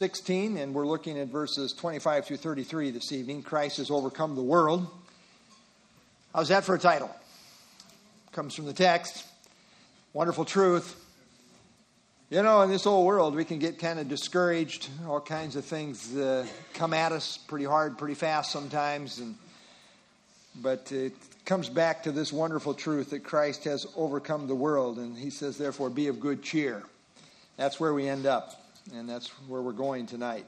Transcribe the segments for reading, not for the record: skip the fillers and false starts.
16, and we're looking at verses 25 through 33 this evening. Christ has overcome the world. How's that for a title? Comes from the text. Wonderful truth. You know, in this old world, we can get kind of discouraged. All kinds of things come at us pretty hard, pretty fast sometimes. But it comes back to this wonderful truth that Christ has overcome the world. And he says, therefore, be of good cheer. That's where we end up. And that's where we're going tonight.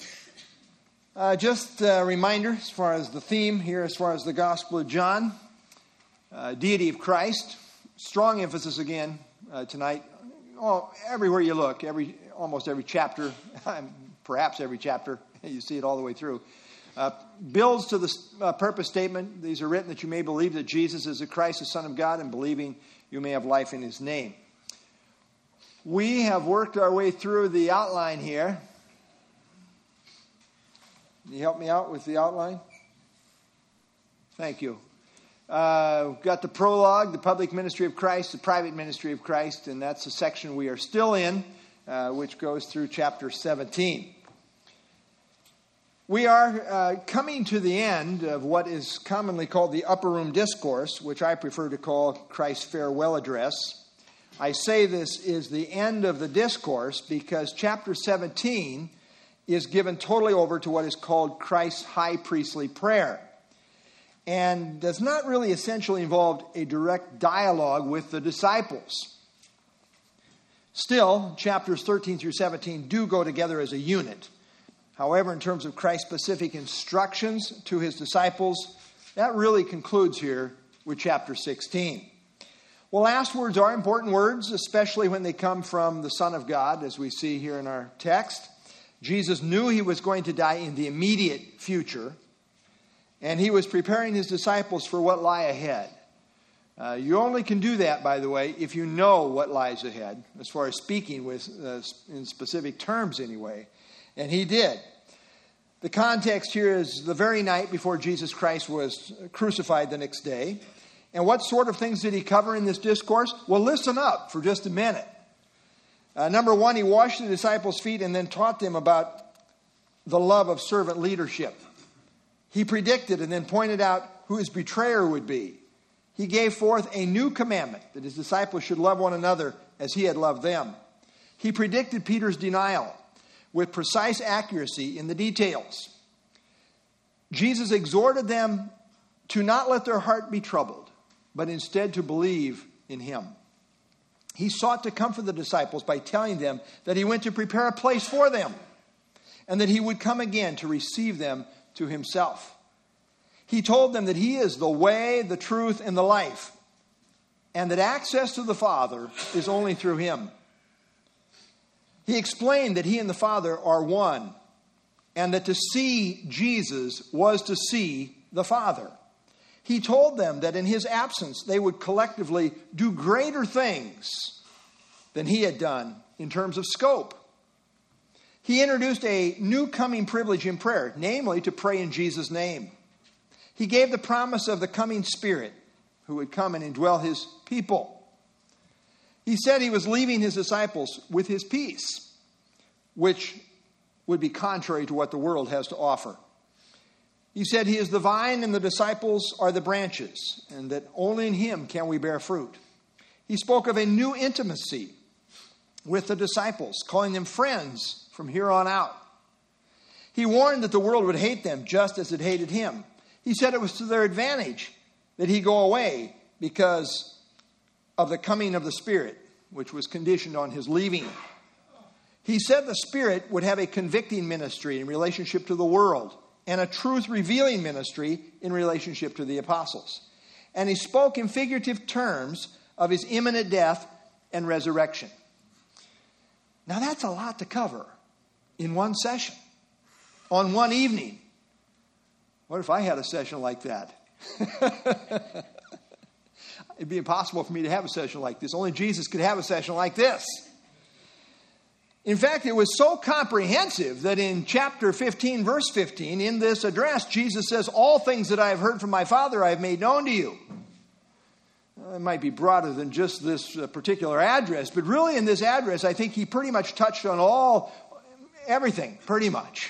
Just a reminder as far as the theme here, as far as the Gospel of John. Deity of Christ. Strong emphasis again tonight. Everywhere you look, almost every chapter, perhaps every chapter, you see it all the way through. Builds to the purpose statement. These are written that you may believe that Jesus is the Christ, the Son of God, and believing you may have life in his name. We have worked our way through the outline here. Can you help me out with the outline? Thank you. We've got the prologue, the public ministry of Christ, the private ministry of Christ, and that's the section we are still in, which goes through chapter 17. We are coming to the end of what is commonly called the Upper Room Discourse, which I prefer to call Christ's farewell address. I say this is the end of the discourse because chapter 17 is given totally over to what is called Christ's high priestly prayer, and does not really essentially involve a direct dialogue with the disciples. Still, chapters 13 through 17 do go together as a unit. However, in terms of Christ's specific instructions to his disciples, that really concludes here with chapter 16. Well, last words are important words, especially when they come from the Son of God, as we see here in our text. Jesus knew he was going to die in the immediate future, and he was preparing his disciples for what lie ahead. You only can do that, by the way, if you know what lies ahead, as far as speaking with in specific terms anyway. And he did. The context here is the very night before Jesus Christ was crucified the next day. And what sort of things did he cover in this discourse? Well, listen up for just a minute. Number one, he washed the disciples' feet and then taught them about the love of servant leadership. He predicted and then pointed out who his betrayer would be. He gave forth a new commandment, that his disciples should love one another as he had loved them. He predicted Peter's denial with precise accuracy in the details. Jesus exhorted them to not let their heart be troubled, but instead to believe in him. He sought to comfort the disciples by telling them that he went to prepare a place for them and that he would come again to receive them to himself. He told them that he is the way, the truth, and the life, and that access to the Father is only through him. He explained that he and the Father are one, and that to see Jesus was to see the Father. He told them that in his absence, they would collectively do greater things than he had done in terms of scope. He introduced a new coming privilege in prayer, namely to pray in Jesus' name. He gave the promise of the coming Spirit who would come and indwell his people. He said he was leaving his disciples with his peace, which would be contrary to what the world has to offer. He said he is the vine and the disciples are the branches, and that only in him can we bear fruit. He spoke of a new intimacy with the disciples, calling them friends from here on out. He warned that the world would hate them just as it hated him. He said it was to their advantage that he go away because of the coming of the Spirit, which was conditioned on his leaving. He said the Spirit would have a convicting ministry in relationship to the world, and a truth-revealing ministry in relationship to the apostles. And he spoke in figurative terms of his imminent death and resurrection. Now that's a lot to cover in one session, on one evening. What if I had a session like that? It'd be impossible for me to have a session like this. Only Jesus could have a session like this. In fact, it was so comprehensive that in chapter 15, verse 15, in this address, Jesus says, all things that I have heard from my Father I have made known to you. It might be broader than just this particular address, but really in this address, I think he pretty much touched on all everything, pretty much.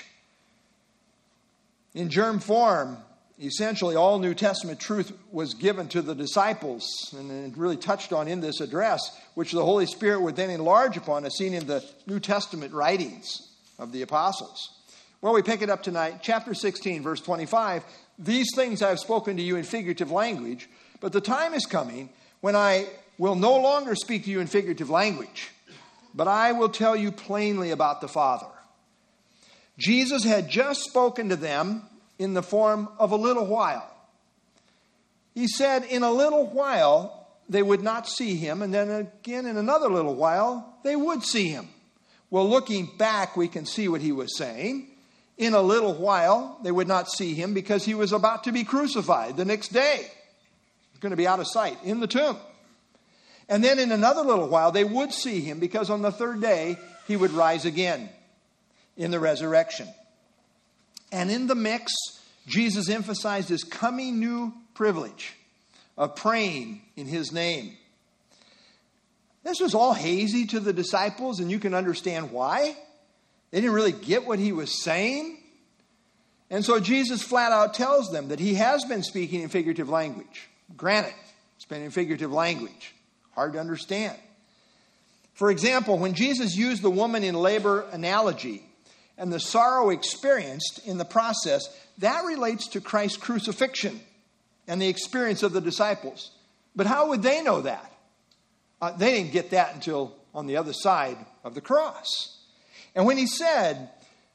In germ form, essentially all New Testament truth was given to the disciples, and it really touched on in this address, which the Holy Spirit would then enlarge upon, as seen in the New Testament writings of the apostles. Well, we pick it up tonight, chapter 16, verse 25. These things I have spoken to you in figurative language, but the time is coming when I will no longer speak to you in figurative language, but I will tell you plainly about the Father. Jesus had just spoken to them in the form of a little while. He said in a little while they would not see him, and then again in another little while they would see him. Well, looking back, we can see what he was saying. In a little while, they would not see him because he was about to be crucified the next day. He's going to be out of sight in the tomb. And then in another little while, they would see him because on the third day, he would rise again in the resurrection. And in the mix, Jesus emphasized his coming new privilege of praying in his name. This was all hazy to the disciples, and you can understand why. They didn't really get what he was saying. And so Jesus flat out tells them that he has been speaking in figurative language. Granted, it's been in figurative language. Hard to understand. For example, when Jesus used the woman in labor analogy and the sorrow experienced in the process, that relates to Christ's crucifixion and the experience of the disciples. But how would they know that? They didn't get that until on the other side of the cross. And when he said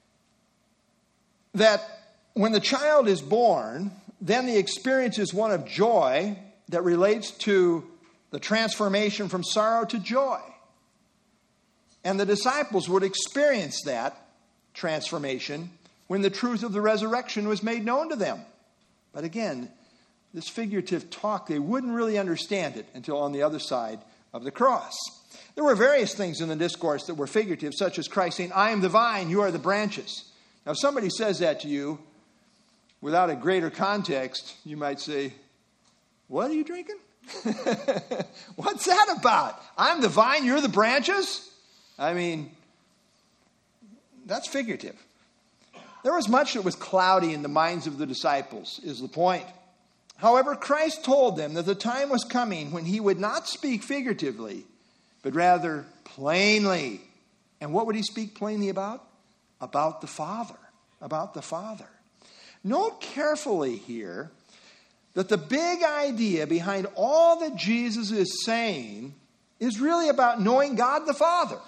that when the child is born, then the experience is one of joy that relates to the transformation from sorrow to joy. And the disciples would experience that transformation when the truth of the resurrection was made known to them. But again, this figurative talk, they wouldn't really understand it until on the other side of the cross. There were various things in the discourse that were figurative, such as Christ saying, I am the vine, you are the branches. Now, if somebody says that to you without a greater context, you might say, what are you drinking? What's that about? I'm the vine, you're the branches? I mean, that's figurative. There was much that was cloudy in the minds of the disciples, is the point. However, Christ told them that the time was coming when he would not speak figuratively, but rather plainly. And what would he speak plainly about? About the Father. About the Father. Note carefully here that the big idea behind all that Jesus is saying is really about knowing God the Father.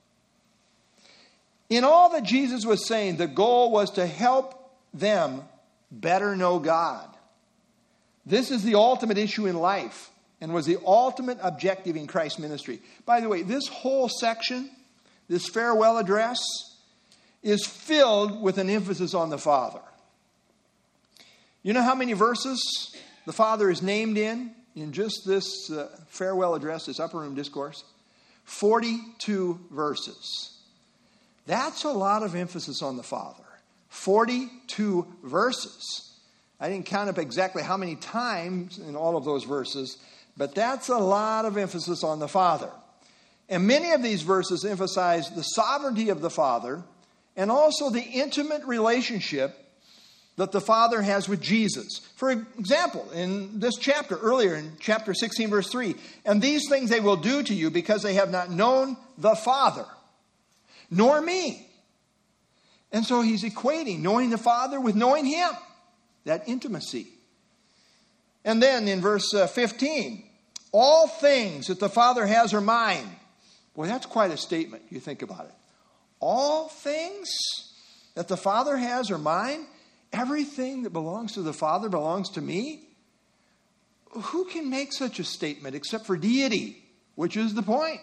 In all that Jesus was saying, the goal was to help them better know God. This is the ultimate issue in life and was the ultimate objective in Christ's ministry. By the way, this whole section, this farewell address, is filled with an emphasis on the Father. You know how many verses the Father is named in just this farewell address, this upper room discourse? 42 verses. That's a lot of emphasis on the Father. 42 verses. I didn't count up exactly how many times in all of those verses, but that's a lot of emphasis on the Father. And many of these verses emphasize the sovereignty of the Father and also the intimate relationship that the Father has with Jesus. For example, in this chapter, earlier in chapter 16, verse 3, and these things they will do to you because they have not known the Father, nor me. And so he's equating knowing the Father with knowing him, that intimacy. And then in verse 15, all things that the Father has are mine. Boy, that's quite a statement, you think about it. All things that the Father has are mine? Everything that belongs to the Father belongs to me? Who can make such a statement except for deity, which is the point?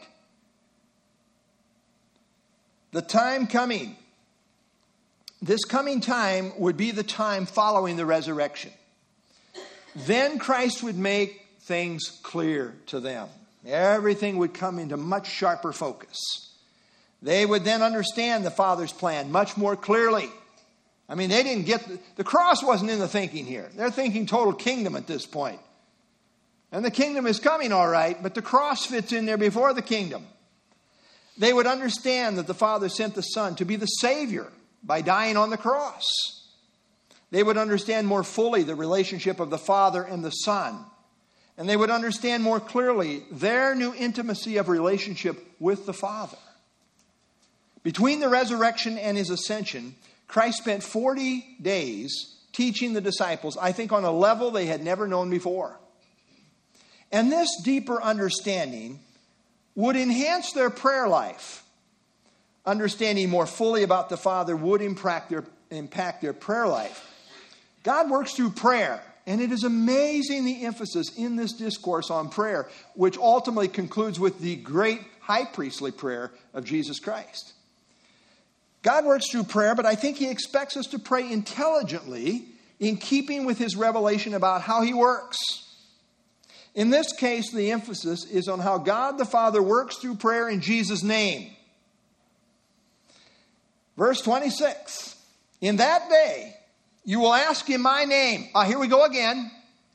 The time coming. This coming time would be the time following the resurrection. Then Christ would make things clear to them. Everything would come into much sharper focus. They would then understand the Father's plan much more clearly. I mean, they didn't get... The cross wasn't in the thinking here. They're thinking total kingdom at this point. And the kingdom is coming all right, but the cross fits in there before the kingdom. They would understand that the Father sent the Son to be the Savior by dying on the cross. They would understand more fully the relationship of the Father and the Son. And they would understand more clearly their new intimacy of relationship with the Father. Between the resurrection and his ascension, Christ spent 40 days teaching the disciples, I think, on a level they had never known before. And this deeper understanding would enhance their prayer life. Understanding more fully about the Father would impact their prayer life. God works through prayer, and it is amazing the emphasis in this discourse on prayer, which ultimately concludes with the great high priestly prayer of Jesus Christ. God works through prayer, but I think he expects us to pray intelligently in keeping with his revelation about how he works. In this case, the emphasis is on how God the Father works through prayer in Jesus' name. Verse 26, in that day, you will ask in my name. Here we go again.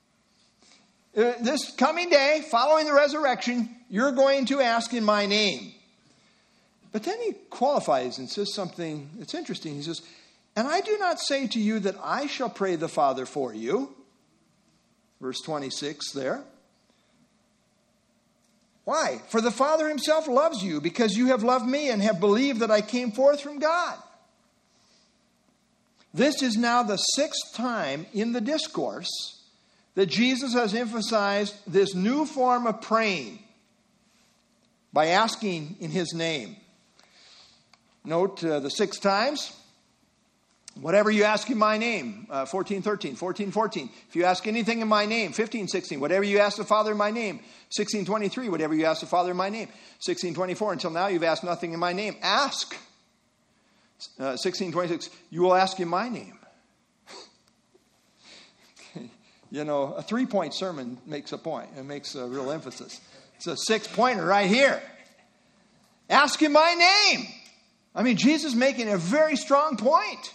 This coming day, following the resurrection, you're going to ask in my name. But then he qualifies and says something that's interesting. He says, and I do not say to you that I shall pray the Father for you. Verse 26 there. Why? For the Father himself loves you because you have loved me and have believed that I came forth from God. This is now the 6th time in the discourse that Jesus has emphasized this new form of praying by asking in his name. Note the 6 times. Whatever you ask in my name, 14:13, 14:14. If you ask anything in my name, 15:16. Whatever you ask the Father in my name, 16:23. Whatever you ask the Father in my name, 16:24. Until now you've asked nothing in my name. Ask. 16:26. You will ask in my name. You know, a 3-point sermon makes a point. It makes a real emphasis. It's a 6-pointer right here. Ask in my name. I mean, Jesus is making a very strong point.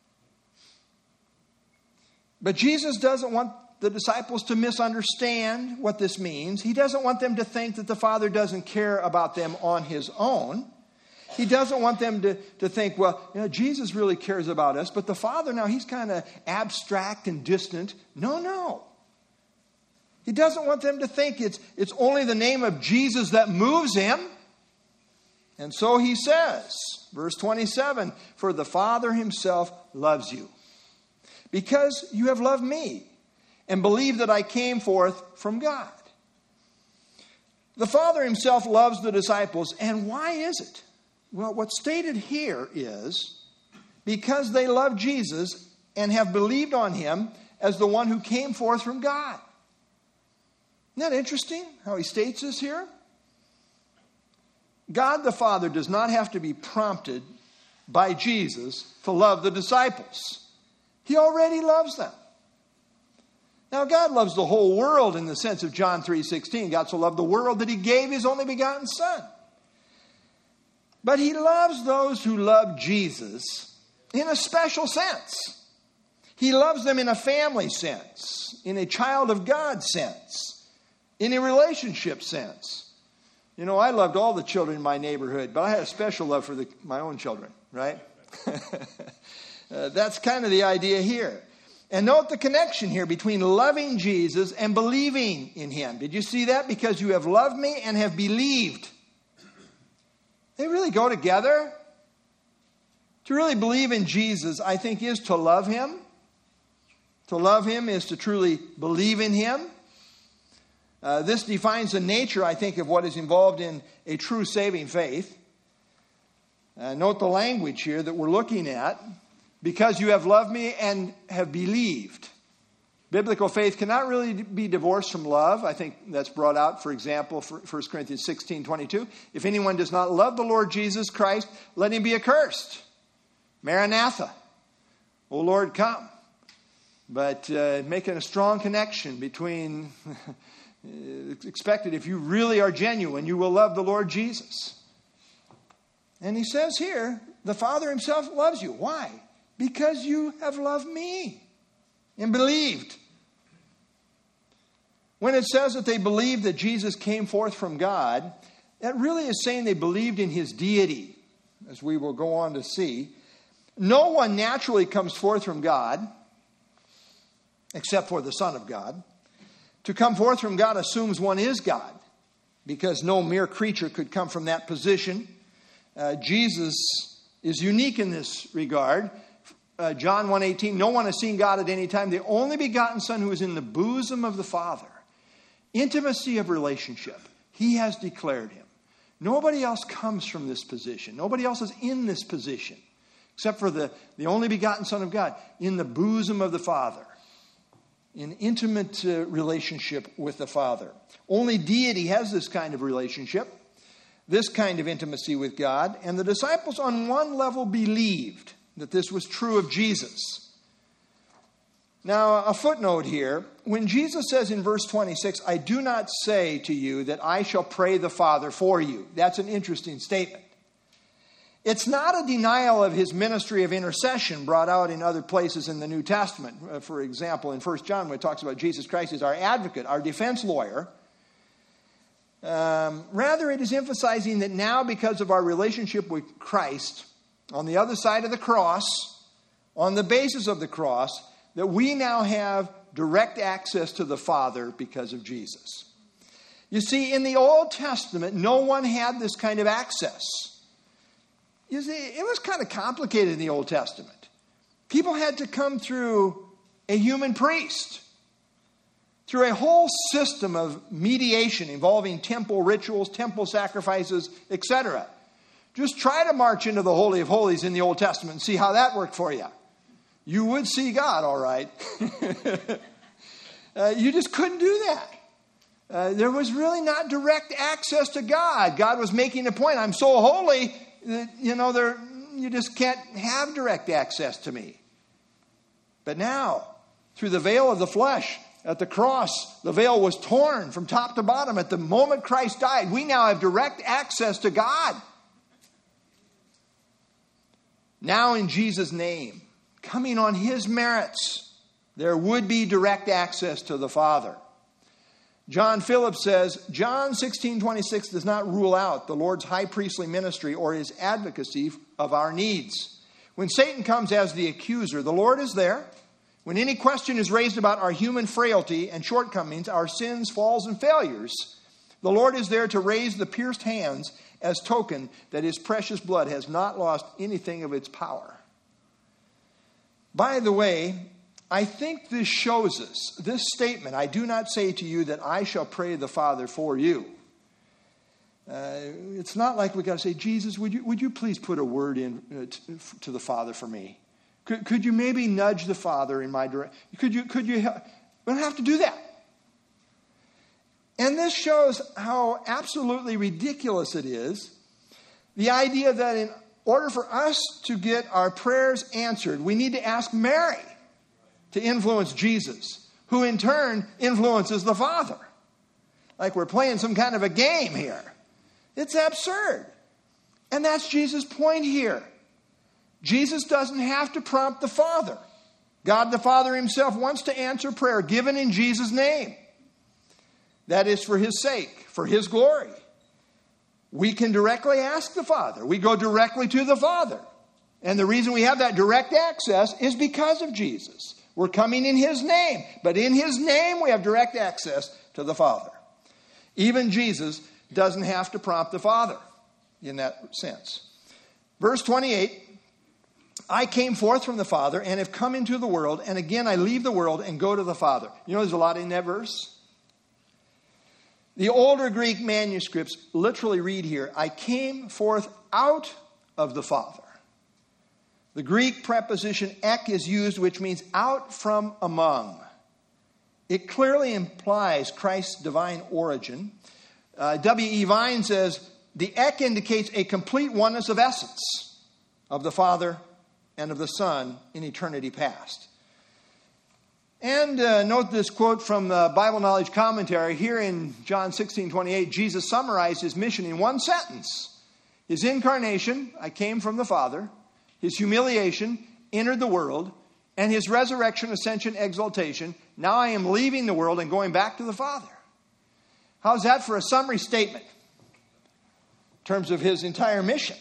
But Jesus doesn't want the disciples to misunderstand what this means. He doesn't want them to think that the Father doesn't care about them on his own. He doesn't want them to think, well, you know, Jesus really cares about us, but the Father now, he's kind of abstract and distant. No. He doesn't want them to think it's only the name of Jesus that moves him. And so he says, verse 27, for the Father himself loves you, because you have loved me and believed that I came forth from God. The Father himself loves the disciples, and why is it? Well, what's stated here is because they love Jesus and have believed on him as the one who came forth from God. Isn't that interesting how he states this here? God the Father does not have to be prompted by Jesus to love the disciples. He already loves them. Now, God loves the whole world in the sense of John 3:16. God so loved the world that he gave his only begotten Son. But he loves those who love Jesus in a special sense. He loves them in a family sense, in a child of God sense, in a relationship sense. You know, I loved all the children in my neighborhood, but I had a special love for my own children, right? That's kind of the idea here. And note the connection here between loving Jesus and believing in him. Did you see that? Because you have loved me and have believed. They really go together. To really believe in Jesus, I think, is to love him. To love him is to truly believe in him. This defines the nature, I think, of what is involved in a true saving faith. Note the language here that we're looking at. Because you have loved me and have believed. Biblical faith cannot really be divorced from love. I think that's brought out, for example, 1 Corinthians 16:22. If anyone does not love the Lord Jesus Christ, let him be accursed. Maranatha. O Lord, come. But making a strong connection between, expected if you really are genuine, you will love the Lord Jesus. And he says here, the Father himself loves you. Why? Because you have loved me and believed. When it says that they believed that Jesus came forth from God, That really is saying they believed in his deity, as we will go on to see. No one naturally comes forth from God, except for the Son of God. To come forth from God assumes one is God, because no mere creature could come from that position. Jesus is unique in this regard. John 1:18, no one has seen God at any time. The only begotten Son who is in the bosom of the Father. Intimacy of relationship. He has declared him. Nobody else comes from this position. Nobody else is in this position, except for the only begotten Son of God, in the bosom of the Father. In intimate relationship with the Father. Only deity has this kind of relationship, this kind of intimacy with God. And the disciples on one level believed that this was true of Jesus. Now, a footnote here. When Jesus says in verse 26, I do not say to you that I shall pray the Father for you. That's an interesting statement. It's not a denial of his ministry of intercession brought out in other places in the New Testament. For example, in 1 John, when it talks about Jesus Christ as our advocate, our defense lawyer. Rather, it is emphasizing that now, because of our relationship with Christ, on the other side of the cross, on the basis of the cross, that we now have direct access to the Father because of Jesus. You see, in the Old Testament, no one had this kind of access. You see, it was kind of complicated in the Old Testament. People had to come through a human priest, through a whole system of mediation involving temple rituals, temple sacrifices, etc. Just try to march into the Holy of Holies in the Old Testament and see how that worked for you. You would see God, all right. You just couldn't do that. There was really not direct access to God. God was making a point. I'm so holy that, you just can't have direct access to me. But now, through the veil of the flesh, at the cross, the veil was torn from top to bottom. At the moment Christ died, we now have direct access to God. Now in Jesus' name, coming on his merits, there would be direct access to the Father. John Phillips says, John 16:26 does not rule out the Lord's high priestly ministry or his advocacy of our needs. When Satan comes as the accuser, the Lord is there. When any question is raised about our human frailty and shortcomings, our sins, falls, and failures, the Lord is there to raise the pierced hands as token that his precious blood has not lost anything of its power. By the way, I think this shows us, this statement, I do not say to you that I shall pray the Father for you. It's not like we got to say, Jesus, would you please put a word in to the Father for me? Could you maybe nudge the Father in my direction? Could you help? We don't have to do that. And this shows how absolutely ridiculous it is. The idea that in order for us to get our prayers answered, we need to ask Mary to influence Jesus, who in turn influences the Father. Like we're playing some kind of a game here. It's absurd. And that's Jesus' point here. Jesus doesn't have to prompt the Father. God the Father himself wants to answer prayer given in Jesus' name. That is for his sake, for his glory. We can directly ask the Father. We go directly to the Father. And the reason we have that direct access is because of Jesus. We're coming in his name. But in his name we have direct access to the Father. Even Jesus doesn't have to prompt the Father in that sense. Verse 28, I came forth from the Father and have come into the world, and again I leave the world and go to the Father. You know, there's a lot in that verse. The older Greek manuscripts literally read here, I came forth out of the Father. The Greek preposition ek is used, which means out from among. It clearly implies Christ's divine origin. W.E. Vine says, the ek indicates a complete oneness of essence of the Father and of the Son in eternity past. And note this quote from the Bible Knowledge Commentary. Here in John 16:28, Jesus summarized his mission in one sentence. His incarnation, I came from the Father. His humiliation, entered the world. And his resurrection, ascension, exaltation, now I am leaving the world and going back to the Father. How's that for a summary statement? terms of his entire mission.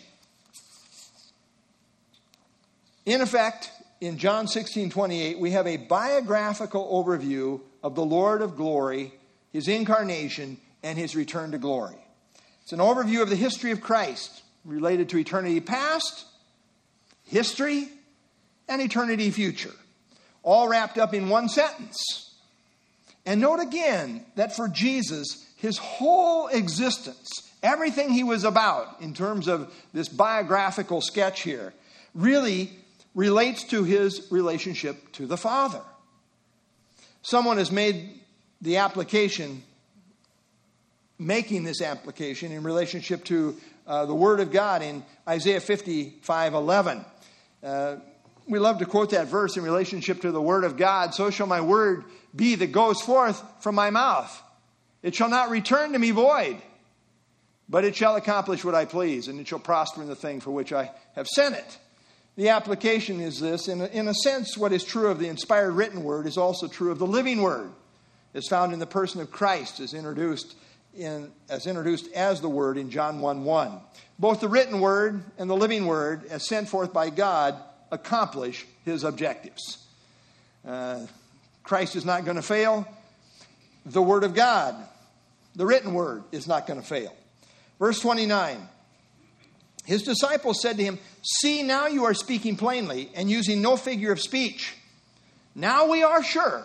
In effect, in John 16:28, we have a biographical overview of the Lord of glory, his incarnation, and his return to glory. It's an overview of the history of Christ related to eternity past, history, and eternity future, all wrapped up in one sentence. And note again that for Jesus, his whole existence, everything he was about in terms of this biographical sketch here, really relates to his relationship to the Father. Someone has made the application, making this application in relationship to the Word of God in Isaiah 55:11. We love to quote that verse in relationship to the Word of God. So shall my word be that goes forth from my mouth. It shall not return to me void, but it shall accomplish what I please, and it shall prosper in the thing for which I have sent it. The application is this: in a sense, what is true of the inspired written word is also true of the living word. It's found in the person of Christ as introduced as the word in John 1:1. Both the written word and the living word, as sent forth by God, accomplish his objectives. Christ is not going to fail. The word of God, the written word, is not going to fail. Verse 29. His disciples said to him, "See, now you are speaking plainly and using no figure of speech. Now we're sure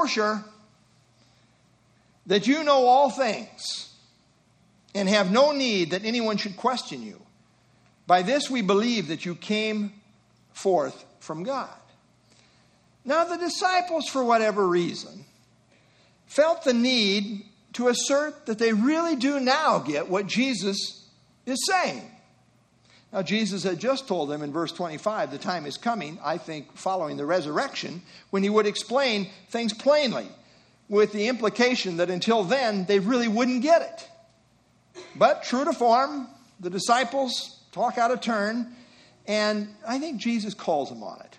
that you know all things and have no need that anyone should question you. By this we believe that you came forth from God." Now the disciples, for whatever reason, felt the need to assert that they really do now get what Jesus is saying. Now, Jesus had just told them in verse 25, the time is coming, I think, following the resurrection, when he would explain things plainly, with the implication that until then, they really wouldn't get it. But true to form, the disciples talk out of turn, and I think Jesus calls them on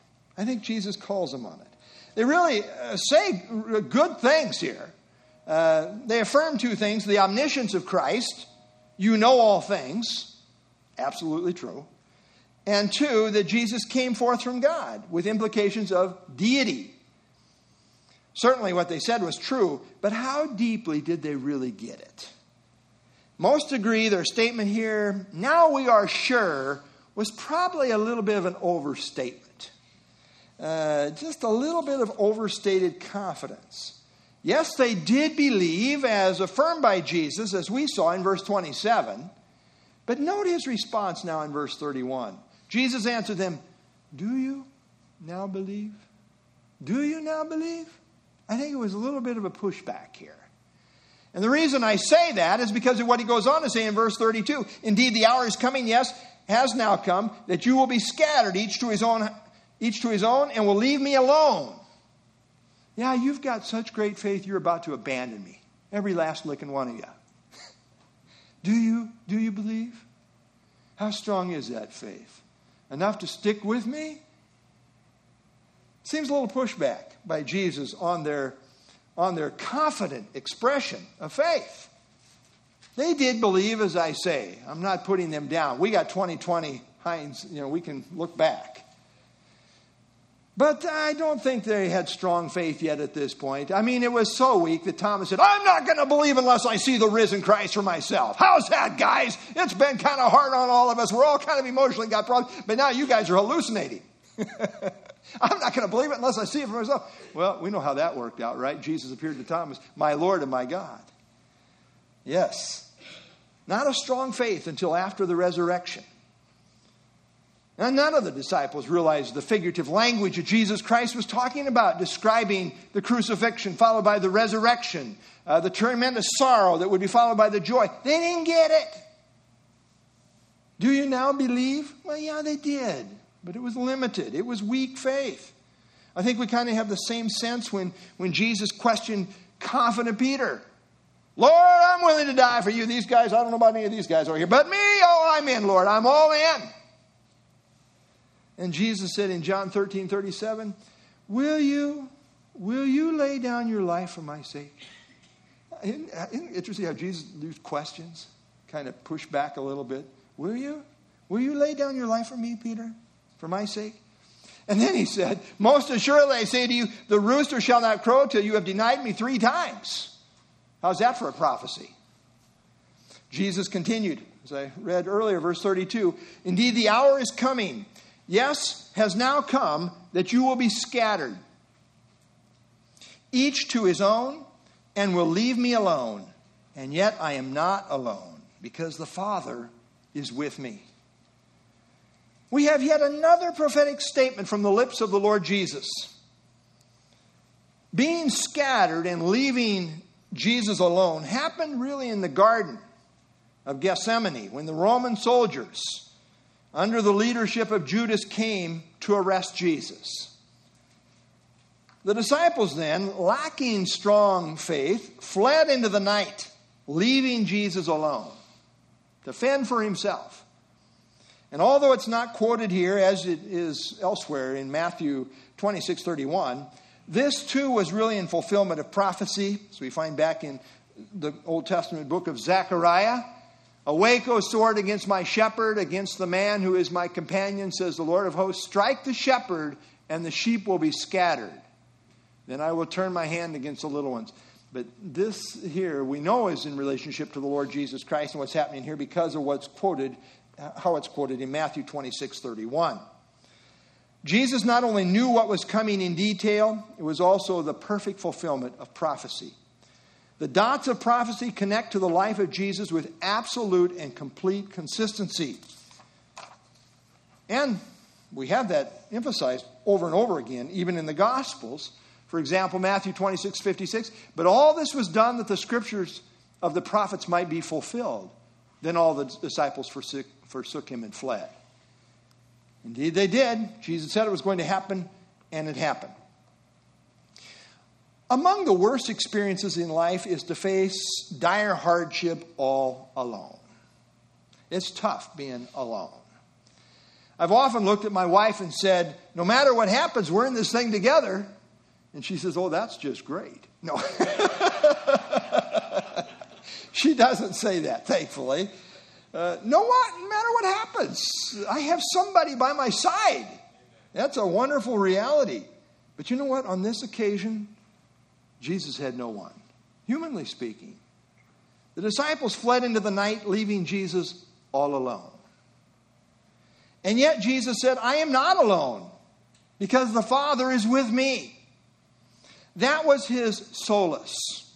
it. They really say good things here. They affirm two things: the omniscience of Christ, you know all things, absolutely true. And two, that Jesus came forth from God, with implications of deity. Certainly what they said was true, but how deeply did they really get it? Most agree their statement here, "Now we are sure," was probably a little bit of an overstatement. Just a little bit of overstated confidence. Yes, they did believe, as affirmed by Jesus, as we saw in verse 27. But note his response now in verse 31. Jesus answered them, "Do you now believe? Do you now believe?" I think it was a little bit of a pushback here. And the reason I say that is because of what he goes on to say in verse 32. "Indeed, the hour is coming, yes, has now come, that you will be scattered, each to his own, and will leave me alone." Yeah, you've got such great faith, you're about to abandon me. Every last licking one of you. Do you believe? How strong is that faith? Enough to stick with me? Seems a little pushback by Jesus on their confident expression of faith. They did believe, as I say. I'm not putting them down. We got 20/20 Heinz, we can look back. But I don't think they had strong faith yet at this point. I mean, it was so weak that Thomas said, "I'm not going to believe unless I see the risen Christ for myself." How's that, guys? It's been kind of hard on all of us. We're all kind of emotionally got problems, but now you guys are hallucinating. I'm not going to believe it unless I see it for myself. Well, we know how that worked out, right? Jesus appeared to Thomas, "My Lord and my God." Yes. Not a strong faith until after the resurrection. And none of the disciples realized the figurative language that Jesus Christ was talking about, describing the crucifixion followed by the resurrection, the tremendous sorrow that would be followed by the joy. They didn't get it. Do you now believe? Well, yeah, they did. But it was limited. It was weak faith. I think we kind of have the same sense when Jesus questioned confident Peter. "Lord, I'm willing to die for you." These guys, I don't know about any of these guys over here, but me, I'm in, Lord. I'm all in. And Jesus said in John 13:37, Will you lay down your life for my sake? Isn't it interesting how Jesus used questions? kind of push back a little bit. Will you? Will you lay down your life for me, Peter? For my sake? And then he said, most assuredly I say to you, the rooster shall not crow till you have denied me 3 times. How's that for a prophecy? Jesus continued, as I read earlier, verse 32. Indeed, the hour is coming. Yes, has now come, that you will be scattered. Each to his own, and will leave me alone. And yet I am not alone, because the Father is with me. We have yet another prophetic statement from the lips of the Lord Jesus. Being scattered and leaving Jesus alone happened really in the Garden of Gethsemane, when the Roman soldiers, under the leadership of Judas, came to arrest Jesus. The disciples then, lacking strong faith, fled into the night, leaving Jesus alone to fend for himself. And although it's not quoted here as it is elsewhere in Matthew 26:31, this too was really in fulfillment of prophecy. So we find back in the Old Testament book of Zechariah, awake, O sword, against my shepherd, against the man who is my companion, says the Lord of hosts. Strike the shepherd, and the sheep will be scattered. Then I will turn my hand against the little ones. But this here we know is in relationship to the Lord Jesus Christ and what's happening here because of what's quoted, how it's quoted in Matthew 26:31. Jesus not only knew what was coming in detail, it was also the perfect fulfillment of prophecy. The dots of prophecy connect to the life of Jesus with absolute and complete consistency. And we have that emphasized over and over again, even in the Gospels. For example, Matthew 26:56, but all this was done that the scriptures of the prophets might be fulfilled. Then all the disciples forsook him and fled. Indeed, they did. Jesus said it was going to happen, and it happened. Among the worst experiences in life is to face dire hardship all alone. It's tough being alone. I've often looked at my wife and said, no matter what happens, we're in this thing together. And she says, oh, that's just great. No. She doesn't say that, thankfully. No matter what happens, I have somebody by my side. That's a wonderful reality. But you know what? On this occasion, Jesus had no one, humanly speaking. The disciples fled into the night, leaving Jesus all alone. And yet Jesus said, I am not alone, because the Father is with me. That was his solace.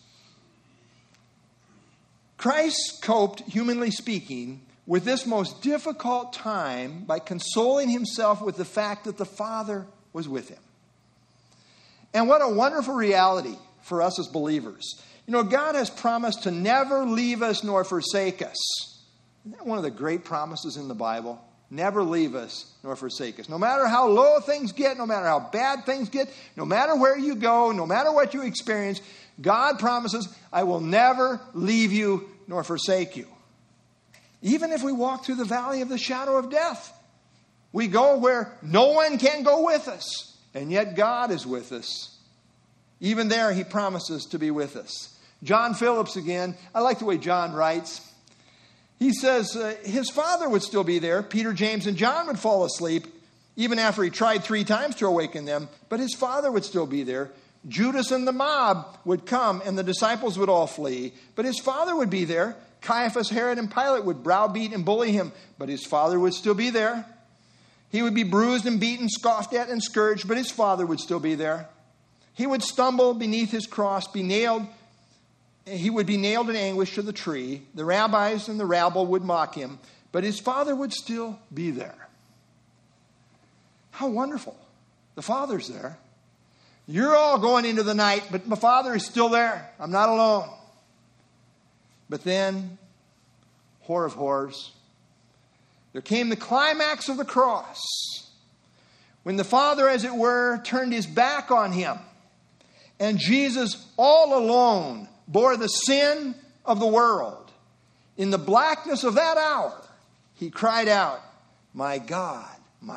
Christ coped, humanly speaking, with this most difficult time by consoling himself with the fact that the Father was with him. And what a wonderful reality for us as believers. You know, God has promised to never leave us nor forsake us. Isn't that one of the great promises in the Bible? Never leave us nor forsake us. No matter how low things get, no matter how bad things get, no matter where you go, no matter what you experience, God promises, I will never leave you nor forsake you. Even if we walk through the valley of the shadow of death, we go where no one can go with us, and yet God is with us. Even there, he promises to be with us. John Phillips again, I like the way John writes. He says his father would still be there. Peter, James, and John would fall asleep, even after he tried 3 times to awaken them. But his father would still be there. Judas and the mob would come, and the disciples would all flee. But his father would be there. Caiaphas, Herod, and Pilate would browbeat and bully him. But his father would still be there. He would be bruised and beaten, scoffed at and scourged. But his father would still be there. He would stumble beneath his cross, be nailed. He would be nailed in anguish to the tree. The rabbis and the rabble would mock him, but his Father would still be there. How wonderful. The Father's there. You're all going into the night, but my Father is still there. I'm not alone. But then, horror of horrors, there came the climax of the cross, when the Father, as it were, turned his back on him, and Jesus, all alone, bore the sin of the world. In the blackness of that hour, he cried out, my God,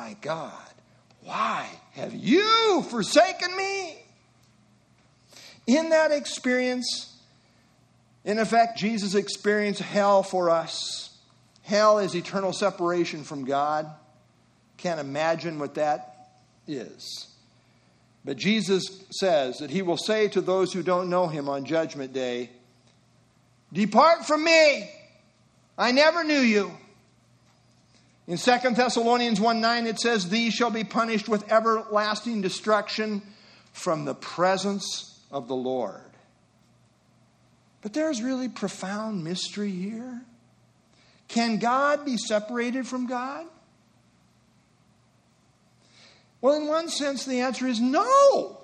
why have you forsaken me? In that experience, In effect, Jesus experienced hell for us. Hell is eternal separation from God. Can't imagine what that is. But Jesus says that he will say to those who don't know him on Judgment Day, "Depart from me, I never knew you." In 2 Thessalonians 1:9 it says, "These shall be punished with everlasting destruction from the presence of the Lord." But there's really profound mystery here. Can God be separated from God? Well, in one sense, the answer is no.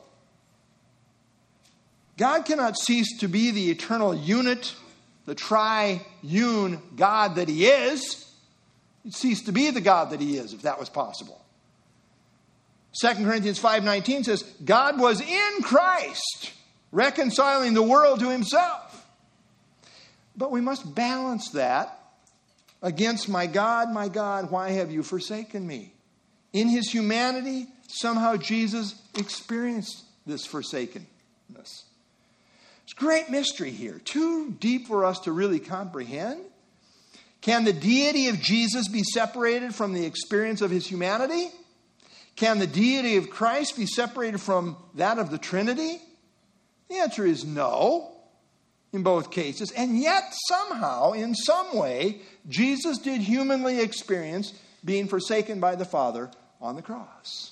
God cannot cease to be the eternal unit, the triune God that he is. He'd cease to be the God that he is if that was possible. 2 Corinthians 5:19 says, God was in Christ, reconciling the world to himself. But we must balance that against, my God, why have you forsaken me? In his humanity, somehow Jesus experienced this forsakenness. It's a great mystery here, too deep for us to really comprehend. Can the deity of Jesus be separated from the experience of his humanity? Can the deity of Christ be separated from that of the Trinity? The answer is no in both cases. And yet, somehow, in some way, Jesus did humanly experience being forsaken by the Father on the cross.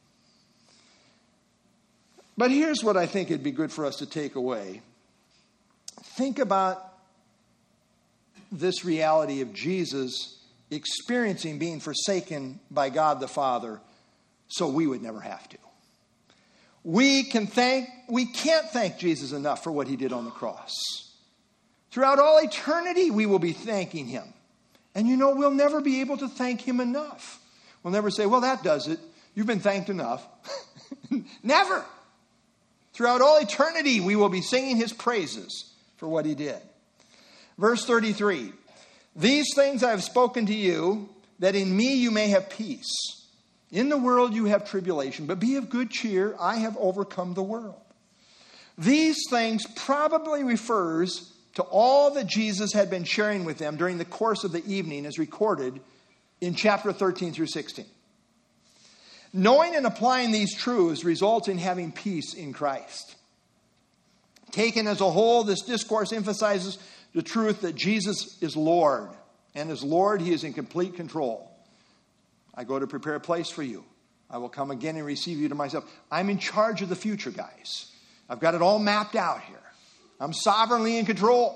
But here's what I think it'd be good for us to take away. Think about this reality of Jesus experiencing being forsaken by God the Father so we would never have to. We can't thank Jesus enough for what he did on the cross. Throughout all eternity, we will be thanking him. And we'll never be able to thank him enough. We'll never say, well, that does it. You've been thanked enough. Never. Throughout all eternity, we will be singing his praises for what he did. Verse 33, "These things I have spoken to you, that in me you may have peace. In the world you have tribulation, but be of good cheer. I have overcome the world." These things probably refers to all that Jesus had been sharing with them during the course of the evening, as recorded in chapter 13 through 16. Knowing and applying these truths results in having peace in Christ. Taken as a whole, this discourse emphasizes the truth that Jesus is Lord. And as Lord, he is in complete control. I go to prepare a place for you. I will come again and receive you to myself. I'm in charge of the future, guys. I've got it all mapped out here. I'm sovereignly in control.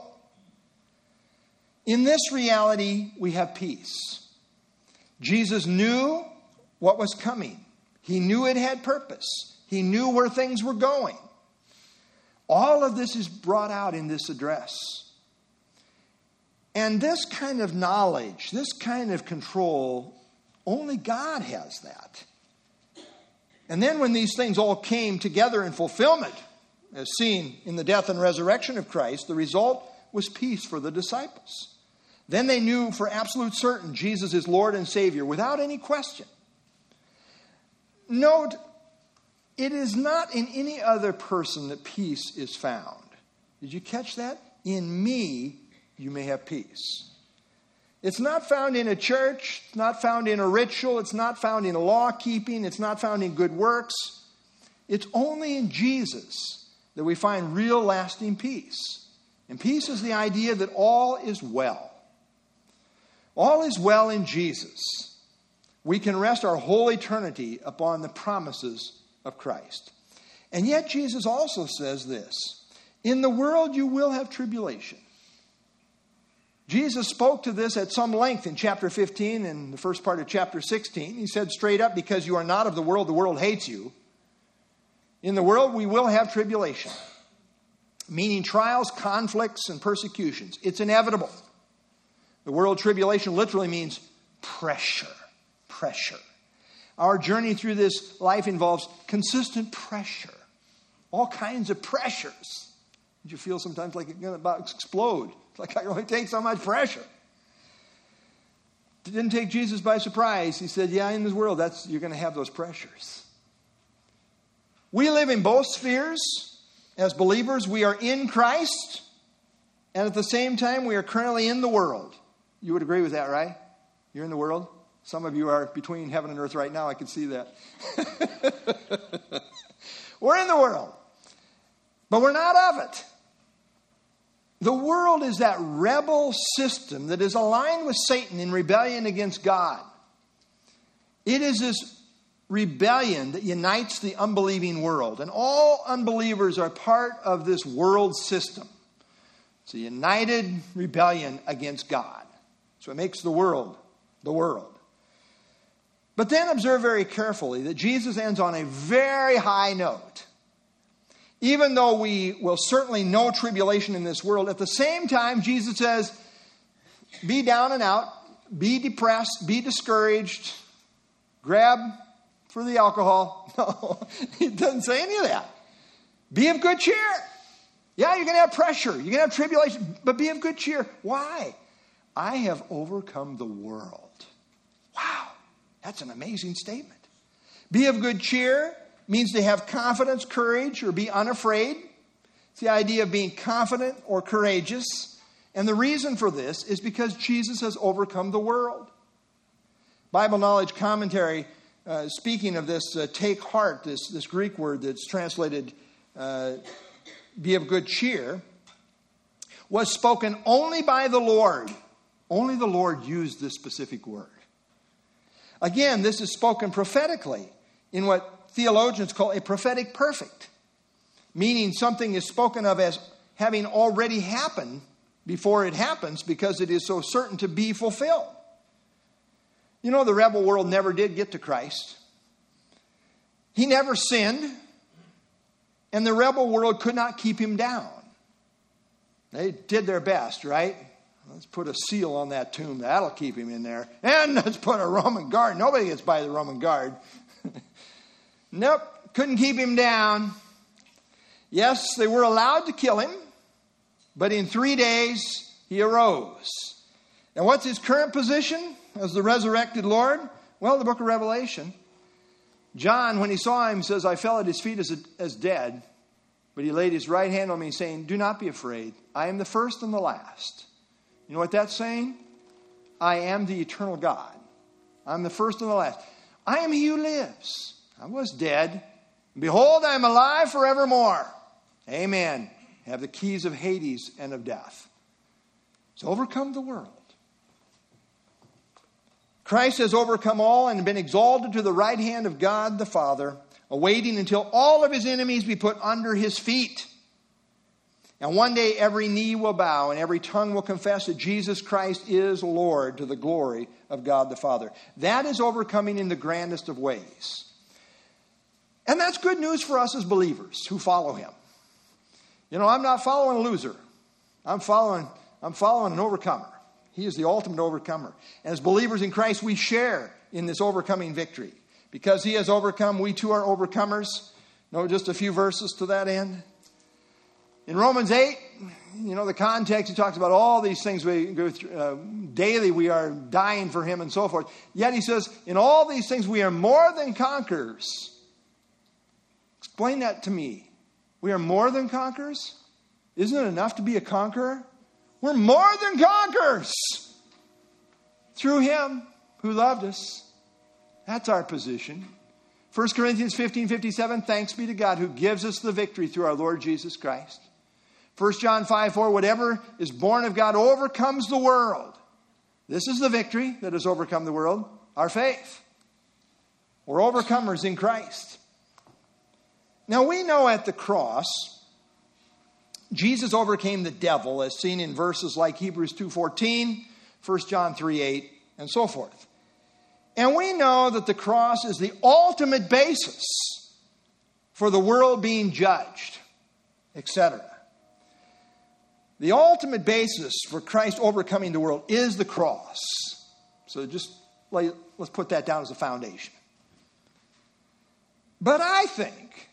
In this reality, we have peace. Jesus knew what was coming. He knew it had purpose. He knew where things were going. All of this is brought out in this address. And this kind of knowledge, this kind of control, only God has that. And then when these things all came together in fulfillment, as seen in the death and resurrection of Christ, the result was peace for the disciples. Then they knew for absolute certain Jesus is Lord and Savior without any question. Note, it is not in any other person that peace is found. Did you catch that? In me, you may have peace. It's not found in a church. It's not found in a ritual. It's not found in law keeping. It's not found in good works. It's only in Jesus that we find real lasting peace. And peace is the idea that all is well. All is well in Jesus. We can rest our whole eternity upon the promises of Christ. And yet Jesus also says this: in the world you will have tribulation. Jesus spoke to this at some length in chapter 15 and the first part of chapter 16. He said straight up, because you are not of the world hates you. In the world we will have tribulation, meaning trials, conflicts, and persecutions. It's inevitable. The word tribulation literally means pressure. Pressure. Our journey through this life involves consistent pressure. All kinds of pressures. Did you feel sometimes like it's going to about explode? It's like I only take so much pressure. It didn't take Jesus by surprise. He said, yeah, in this world, you're going to have those pressures. We live in both spheres. As believers, we are in Christ. And at the same time, we are currently in the world. You would agree with that, right? You're in the world? Some of you are between heaven and earth right now. I can see that. We're in the world. But we're not of it. The world is that rebel system that is aligned with Satan in rebellion against God. It is this rebellion that unites the unbelieving world. And all unbelievers are part of this world system. It's a united rebellion against God. So it makes the world the world. But then observe very carefully that Jesus ends on a very high note. Even though we will certainly know tribulation in this world, at the same time, Jesus says, be down and out, be depressed, be discouraged, grab for the alcohol. No, he doesn't say any of that. Be of good cheer. Yeah, you're going to have pressure. You're going to have tribulation, but be of good cheer. Why? I have overcome the world. Wow, that's an amazing statement. Be of good cheer means to have confidence, courage, or be unafraid. It's the idea of being confident or courageous. And the reason for this is because Jesus has overcome the world. Bible Knowledge Commentary, speaking of this, take heart, this Greek word that's translated be of good cheer, was spoken only by the Lord. Only the Lord used this specific word. Again, this is spoken prophetically in what theologians call a prophetic perfect, meaning something is spoken of as having already happened before it happens because it is so certain to be fulfilled. You know, the rebel world never did get to Christ. He never sinned, and the rebel world could not keep him down. They did their best, right? Let's put a seal on that tomb. That'll keep him in there. And let's put a Roman guard. Nobody gets by the Roman guard. Nope, couldn't keep him down. Yes, they were allowed to kill him, but in 3 days he arose. And what's his current position as the resurrected Lord? Well, the book of Revelation. John, when he saw him, says, I fell at his feet as dead, but he laid his right hand on me, saying, do not be afraid. I am the first and the last. You know what that's saying? I am the eternal God. I'm the first and the last. I am he who lives. I was dead. Behold, I am alive forevermore. Amen. I have the keys of Hades and of death. He's overcome the world. Christ has overcome all and been exalted to the right hand of God the Father, awaiting until all of his enemies be put under his feet. And one day every knee will bow and every tongue will confess that Jesus Christ is Lord to the glory of God the Father. That is overcoming in the grandest of ways. And that's good news for us as believers who follow him. You know, I'm not following a loser. I'm following an overcomer. He is the ultimate overcomer. And as believers in Christ, we share in this overcoming victory. Because he has overcome, we too are overcomers. Know just a few verses to that end. In Romans 8, you know, the context, he talks about all these things we go through. Daily we are dying for him and so forth. Yet he says, in all these things we are more than conquerors. Explain that to me. We are more than conquerors? Isn't it enough to be a conqueror? We're more than conquerors through him who loved us. That's our position. 1 Corinthians 15:57, thanks be to God who gives us the victory through our Lord Jesus Christ. 1 John 5:4, whatever is born of God overcomes the world. This is the victory that has overcome the world, our faith. We're overcomers in Christ. Now we know at the cross, Jesus overcame the devil as seen in verses like Hebrews 2:14, 1 John 3:8, and so forth. And we know that the cross is the ultimate basis for the world being judged, etc. The ultimate basis for Christ overcoming the world is the cross. So just let's put that down as a foundation. But I think,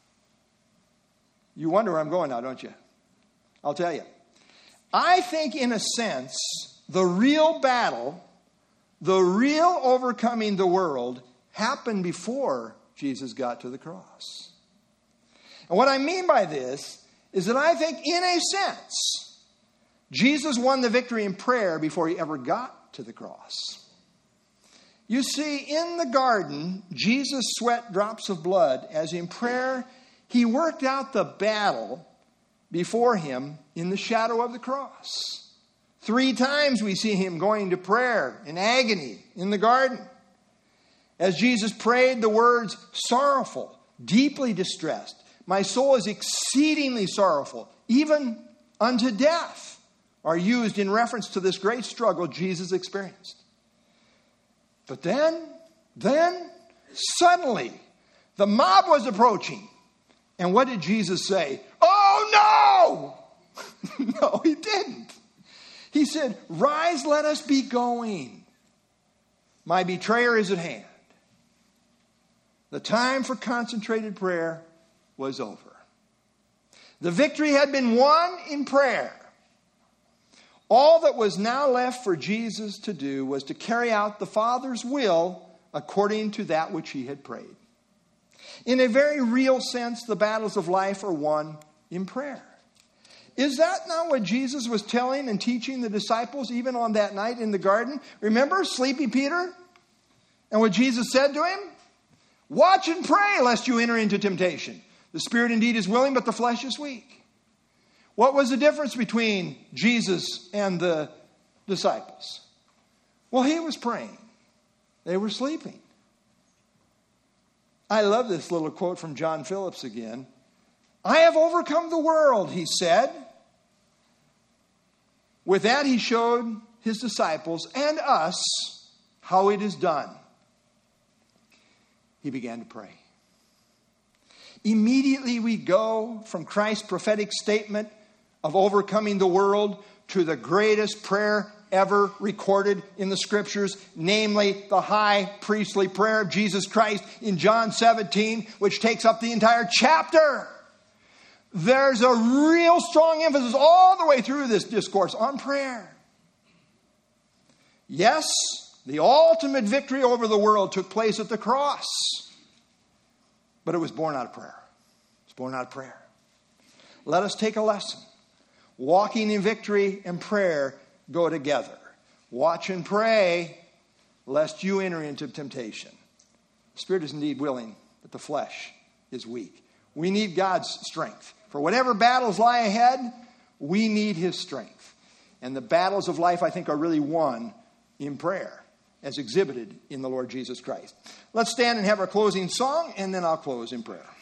you wonder where I'm going now, don't you? I'll tell you. I think in a sense, the real battle, the real overcoming the world happened before Jesus got to the cross. And what I mean by this is that I think in a sense, Jesus won the victory in prayer before he ever got to the cross. You see, in the garden, Jesus sweat drops of blood as in prayer he worked out the battle before him in the shadow of the cross. 3 times we see him going to prayer in agony in the garden. As Jesus prayed, the words sorrowful, deeply distressed, my soul is exceedingly sorrowful, even unto death, are used in reference to this great struggle Jesus experienced. But then, suddenly, the mob was approaching. And what did Jesus say? Oh, no! No, he didn't. He said, rise, let us be going. My betrayer is at hand. The time for concentrated prayer was over. The victory had been won in prayer. All that was now left for Jesus to do was to carry out the Father's will according to that which he had prayed. In a very real sense, the battles of life are won in prayer. Is that not what Jesus was telling and teaching the disciples even on that night in the garden? Remember sleepy Peter? And what Jesus said to him? Watch and pray lest you enter into temptation. The spirit indeed is willing, but the flesh is weak. What was the difference between Jesus and the disciples? Well, he was praying. They were sleeping. I love this little quote from John Phillips again. I have overcome the world, he said. With that, he showed his disciples and us how it is done. He began to pray. Immediately we go from Christ's prophetic statement of overcoming the world to the greatest prayer ever recorded in the scriptures, namely the high priestly prayer of Jesus Christ in John 17, which takes up the entire chapter. There's a real strong emphasis all the way through this discourse on prayer. Yes, the ultimate victory over the world took place at the cross, but it was born out of prayer. It's born out of prayer. Let us take a lesson. Walking in victory and prayer go together. Watch and pray, lest you enter into temptation. The spirit is indeed willing, but the flesh is weak. We need God's strength. For whatever battles lie ahead, we need his strength. And the battles of life, I think, are really won in prayer, as exhibited in the Lord Jesus Christ. Let's stand and have our closing song, and then I'll close in prayer.